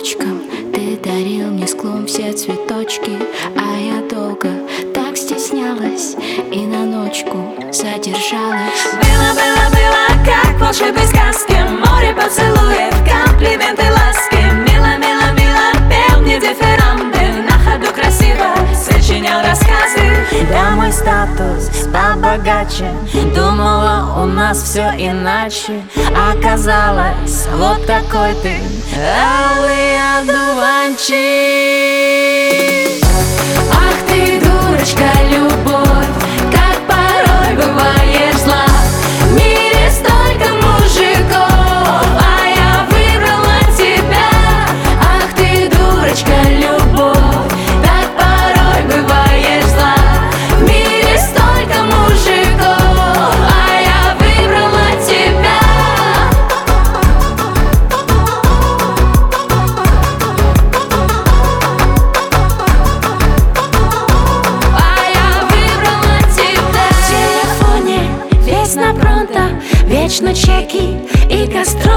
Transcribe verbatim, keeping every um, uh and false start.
ночкам ты дарил мне склон все цветочки, а я долго так стеснялась и на ночку задержалась. Было, было, было, как в волшебной сказке, море поцелуев, комплименты, ласки. Мило, мило, мило, пел мне дифирамбы, на ходу красиво сочинял рассказы. Да, мой статус стал богаче, думала, у нас все иначе. Оказалось, вот такой ты, алый одуванчик. Ах ты, дурочка, любовь, как порой бываешь зла. В мире столько мужиков, а я выбрала тебя. Ах ты, дурочка, любовь, так порой бываешь зла. В мире столько мужиков, а я выбрала тебя. А я выбрала тебя. В телефоне весь на пронто, вечно чеки и гастроли.